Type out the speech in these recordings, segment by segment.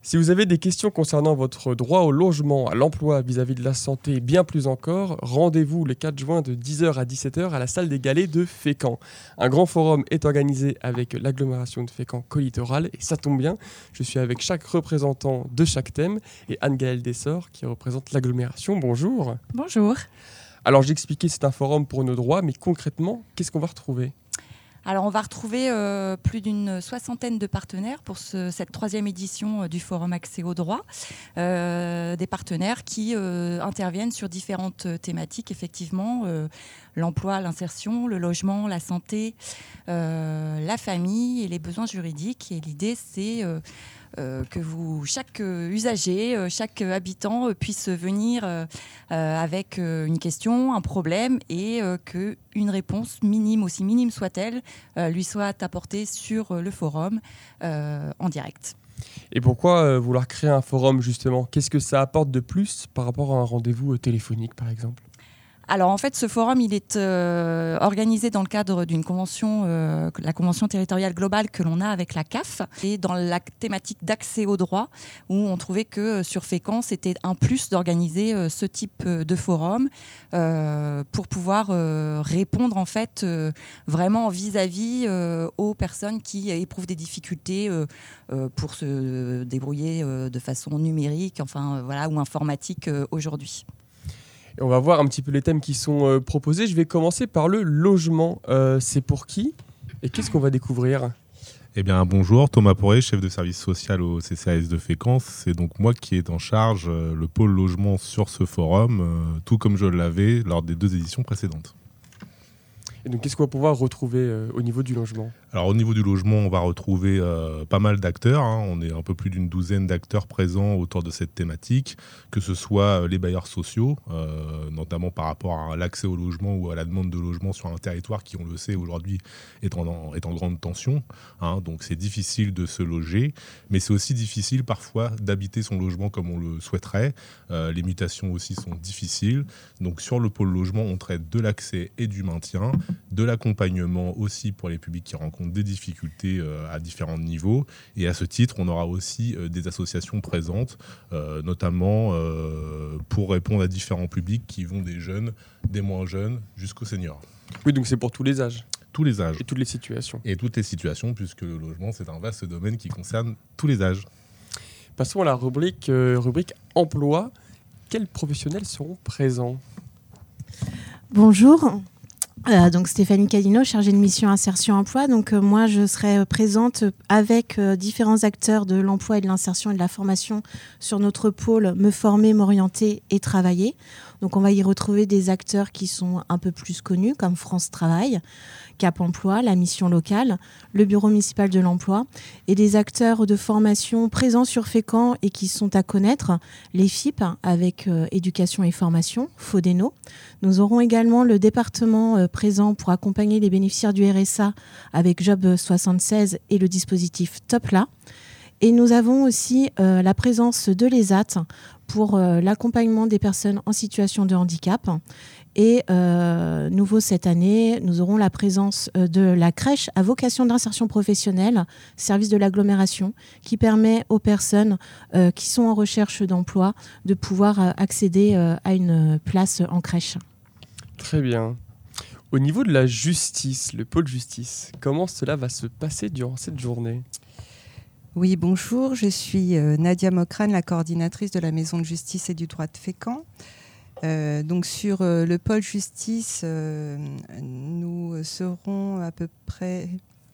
Si vous avez des questions concernant votre droit au logement, à l'emploi, vis-à-vis de la santé et bien plus encore, rendez-vous le 4 juin de 10h à 17h à la salle des Galets de Fécamp. Un grand forum est organisé avec l'agglomération de Fécamp-Collittoral et ça tombe bien, je suis avec chaque représentant de chaque thème et Anne-Gaëlle Dessort qui représente l'agglomération. Bonjour. Bonjour. Alors j'expliquais, c'est un forum pour nos droits, mais concrètement, qu'est-ce qu'on va retrouver ? Alors, on va retrouver plus d'une soixantaine de partenaires pour cette 3e édition du Forum Accès au droit. Des partenaires qui interviennent sur différentes thématiques, effectivement, l'emploi, l'insertion, le logement, la santé, la famille et les besoins juridiques. Et l'idée, c'est que chaque usager, chaque habitant puisse venir avec une question, un problème et qu'une réponse minime, aussi minime soit-elle, lui soit apportée sur le forum en direct. Et pourquoi vouloir créer un forum justement ? Qu'est-ce que ça apporte de plus par rapport à un rendez-vous téléphonique par exemple ? Alors en fait, ce forum, il est organisé dans le cadre d'une convention, la convention territoriale globale que l'on a avec la CAF, et dans la thématique d'accès au droit, où on trouvait que sur Fécamp, c'était un plus d'organiser ce type de forum pour pouvoir répondre en fait vraiment vis-à-vis aux personnes qui éprouvent des difficultés pour se débrouiller de façon numérique, voilà, ou informatique aujourd'hui. Et on va voir un petit peu les thèmes qui sont proposés. Je vais commencer par le logement. C'est pour qui ? Et qu'est-ce qu'on va découvrir ? Eh bien, bonjour, Thomas Poré, chef de service social au CCAS de Fécamp. C'est donc moi qui est en charge le pôle logement sur ce forum, tout comme je l'avais lors des 2 éditions précédentes. Et donc, qu'est-ce qu'on va pouvoir retrouver au niveau du logement ? Alors, au niveau du logement, on va retrouver pas mal d'acteurs. On est un peu plus d'une douzaine d'acteurs présents autour de cette thématique, que ce soit les bailleurs sociaux, notamment par rapport à l'accès au logement ou à la demande de logement sur un territoire qui, on le sait, aujourd'hui est en grande tension. Donc, c'est difficile de se loger, mais c'est aussi difficile parfois d'habiter son logement comme on le souhaiterait. Les mutations aussi sont difficiles. Donc, sur le pôle logement, on traite de l'accès et du maintien, de l'accompagnement aussi pour les publics qui rencontrent des difficultés à différents niveaux. Et à ce titre, on aura aussi des associations présentes, notamment pour répondre à différents publics qui vont des jeunes, des moins jeunes, jusqu'aux seniors. Oui, donc c'est pour tous les âges. Tous les âges. Et toutes les situations. Et toutes les situations, puisque le logement, c'est un vaste domaine qui concerne tous les âges. Passons à la rubrique emploi. Quels professionnels seront présents ? Bonjour. Donc Stéphanie Cadino, chargée de mission insertion emploi. Donc moi je serai présente avec différents acteurs de l'emploi et de l'insertion et de la formation sur notre pôle Me former, m'orienter et travailler. Donc on va y retrouver des acteurs qui sont un peu plus connus comme France Travail, Cap Emploi, la mission locale, le bureau municipal de l'emploi et des acteurs de formation présents sur Fécamp et qui sont à connaître, les FIP avec éducation et formation, FODENO. Nous aurons également le département présent pour accompagner les bénéficiaires du RSA avec Job 76 et le dispositif Topla. Et nous avons aussi la présence de l'ESAT pour l'accompagnement des personnes en situation de handicap. Et nouveau cette année, nous aurons la présence de la crèche à vocation d'insertion professionnelle, service de l'agglomération, qui permet aux personnes qui sont en recherche d'emploi de pouvoir accéder à une place en crèche. Très bien. Au niveau de la justice, le pôle justice, comment cela va se passer durant cette journée ? Oui, bonjour, je suis Nadia Mokrane, la coordinatrice de la Maison de justice et du droit de Fécamp. Donc sur le pôle justice, nous serons à peu près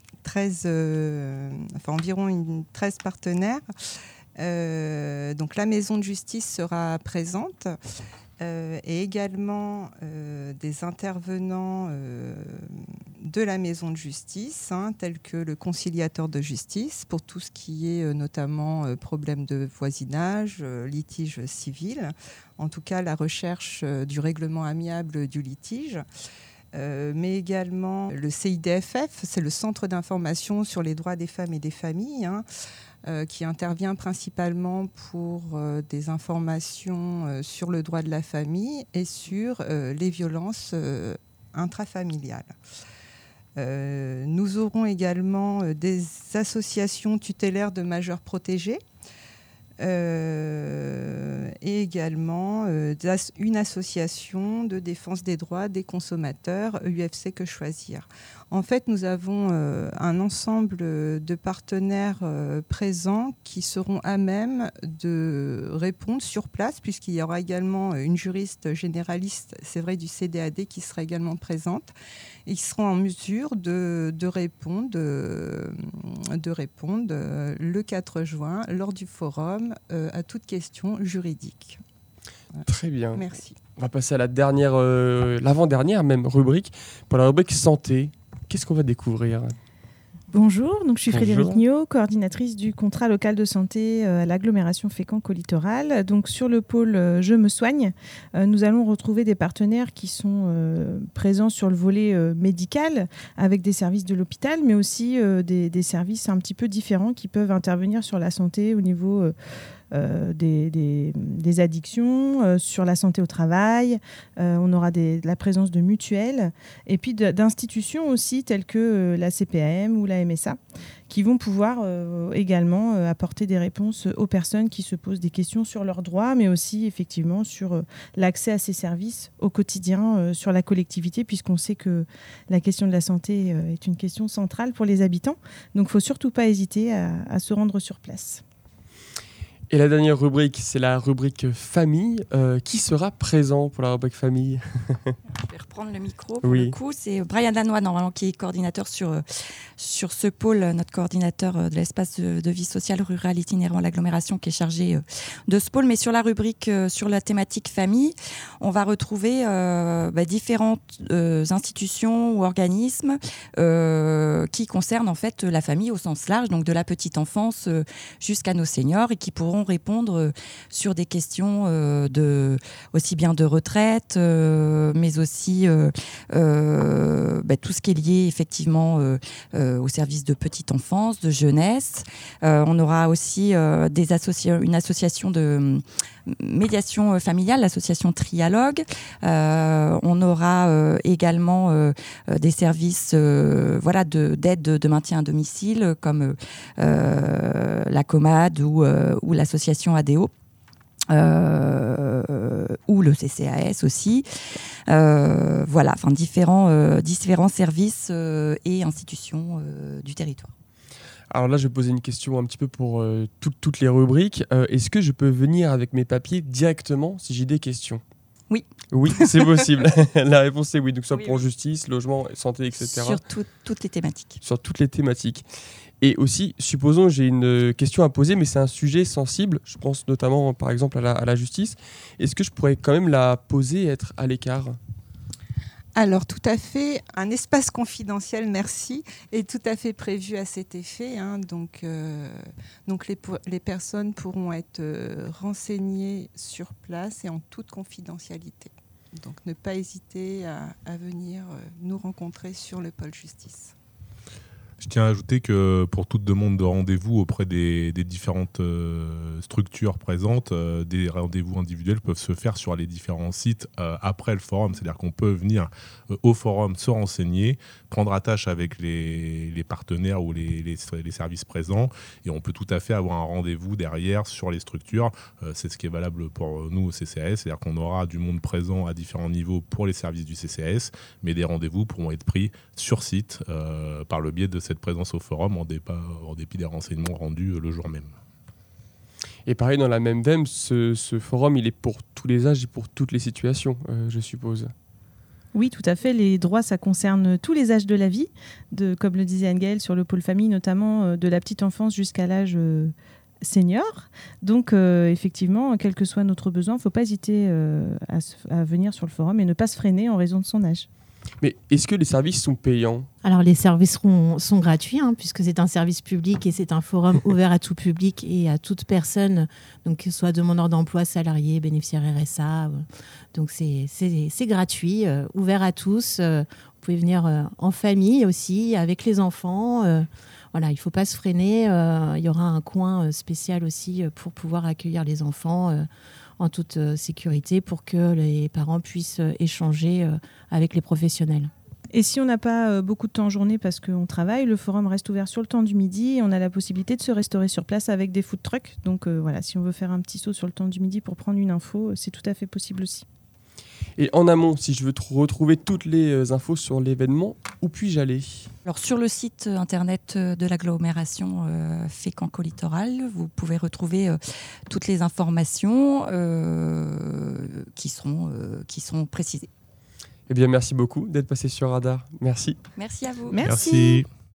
environ 13 partenaires. Donc la Maison de justice sera présente. Et également des intervenants de la maison de justice, tels que le conciliateur de justice, pour tout ce qui est notamment problème de voisinage, litige civil, en tout cas la recherche du règlement amiable du litige. Mais également le CIDFF, c'est le Centre d'information sur les droits des femmes et des familles, qui intervient principalement pour des informations sur le droit de la famille et sur les violences intrafamiliales. Nous aurons également des associations tutélaires de majeurs protégés, et également une association de défense des droits des consommateurs, UFC Que Choisir. En fait, nous avons un ensemble de partenaires présents qui seront à même de répondre sur place, puisqu'il y aura également une juriste généraliste, c'est vrai, du CDAD qui sera également présente, et qui seront en mesure de répondre le 4 juin lors du forum à toute question juridique. Voilà. Très bien. Merci. On va passer à la dernière, l'avant-dernière même rubrique. Pour la rubrique santé, qu'est-ce qu'on va découvrir ? Bonjour, donc je suis Bonjour. Frédérique Niot, coordinatrice du contrat local de santé à l'agglomération Fécamp-Colittoral. Donc sur le pôle Je me soigne, nous allons retrouver des partenaires qui sont présents sur le volet médical avec des services de l'hôpital, mais aussi des services un petit peu différents qui peuvent intervenir sur la santé au niveau des addictions, sur la santé au travail. On aura la présence de mutuelles et puis d'institutions aussi telles que la CPAM ou la MSA qui vont pouvoir également apporter des réponses aux personnes qui se posent des questions sur leurs droits, mais aussi effectivement sur l'accès à ces services au quotidien sur la collectivité, puisqu'on sait que la question de la santé est une question centrale pour les habitants. Donc il ne faut surtout pas hésiter à se rendre sur place. Et la dernière rubrique, c'est la rubrique famille. Qui sera présent pour la rubrique famille ? Je vais reprendre le micro. Pour Oui. le coup, c'est Brian Lanois, normalement, qui est coordinateur sur ce pôle, notre coordinateur de l'espace de vie sociale rural itinérant à l'agglomération, qui est chargé de ce pôle. Mais sur la rubrique, sur la thématique famille, on va retrouver différentes institutions ou organismes qui concernent en fait la famille au sens large, donc de la petite enfance jusqu'à nos seniors, et qui pourront répondre sur des questions aussi bien de retraite, mais aussi tout ce qui est lié effectivement au service de petite enfance, de jeunesse. On aura aussi une association de médiation familiale, l'association Trialogue. On aura également des services d'aide de maintien à domicile comme la COMAD ou l'association ADO. Ou le CCAS aussi. Différents services et institutions du territoire. Alors là, je vais poser une question un petit peu pour toutes les rubriques. Est-ce que je peux venir avec mes papiers directement si j'ai des questions ? Oui. Oui, c'est possible. La réponse est oui. Donc, soit Oui, pour oui. justice, logement, santé, etc. Sur toutes les thématiques. Sur toutes les thématiques. Et aussi, supposons, j'ai une question à poser, mais c'est un sujet sensible. Je pense notamment, par exemple, à la justice. Est-ce que je pourrais quand même la poser et être à l'écart ? Alors, tout à fait, un espace confidentiel, merci, est tout à fait prévu à cet effet. Donc les personnes pourront être renseignées sur place et en toute confidentialité. Donc, ne pas hésiter à venir nous rencontrer sur le pôle justice. Je tiens à ajouter que pour toute demande de rendez-vous auprès des différentes structures présentes, des rendez-vous individuels peuvent se faire sur les différents sites après le forum. C'est-à-dire qu'on peut venir au forum se renseigner, prendre attache avec les partenaires ou les services présents, et on peut tout à fait avoir un rendez-vous derrière sur les structures. C'est ce qui est valable pour nous au CCAS, c'est-à-dire qu'on aura du monde présent à différents niveaux pour les services du CCAS, mais des rendez-vous pourront être pris sur site par le biais de cette présence au forum en dépit des renseignements rendus le jour même. Et pareil, dans la même veine, ce forum, il est pour tous les âges et pour toutes les situations, je suppose. Oui, tout à fait. Les droits, ça concerne tous les âges de la vie, comme le disait Anne-Gaëlle sur le pôle famille, notamment de la petite enfance jusqu'à l'âge senior. Donc, effectivement, quel que soit notre besoin, il ne faut pas hésiter à venir sur le forum et ne pas se freiner en raison de son âge. Mais est-ce que les services sont payants ? Alors les services sont gratuits puisque c'est un service public et c'est un forum ouvert à tout public et à toute personne, donc que ce soit demandeur d'emploi, salarié, bénéficiaire RSA. Donc c'est gratuit, ouvert à tous. Vous pouvez venir en famille aussi, avec les enfants. Voilà, il ne faut pas se freiner. Il y aura un coin spécial aussi pour pouvoir accueillir les enfants en toute sécurité pour que les parents puissent échanger avec les professionnels. Et si on n'a pas beaucoup de temps en journée parce qu'on travaille, le forum reste ouvert sur le temps du midi et on a la possibilité de se restaurer sur place avec des food trucks. Donc voilà, si on veut faire un petit saut sur le temps du midi pour prendre une info, c'est tout à fait possible aussi. Et en amont, si je veux retrouver toutes les infos sur l'événement, où puis-je aller ? Alors, sur le site internet de l'agglomération Fécamp-Littoral, vous pouvez retrouver toutes les informations qui sont précisées. Eh bien, merci beaucoup d'être passé sur Radar. Merci. Merci à vous. Merci.